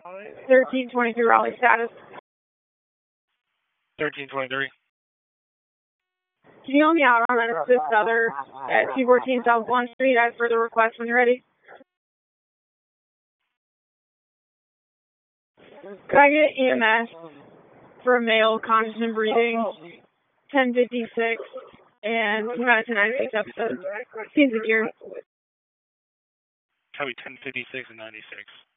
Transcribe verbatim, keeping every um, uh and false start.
thirteen twenty-three Raleigh status. thirteen twenty-three. Can you help me out on an assist other at two fourteen South one Street? I have further requests when you're ready. Could I get E M S for a male conscious and breathing, ten fifty-six, and two out of ten ninety-six episodes? Seems secure. Copy ten fifty-six and ninety-six.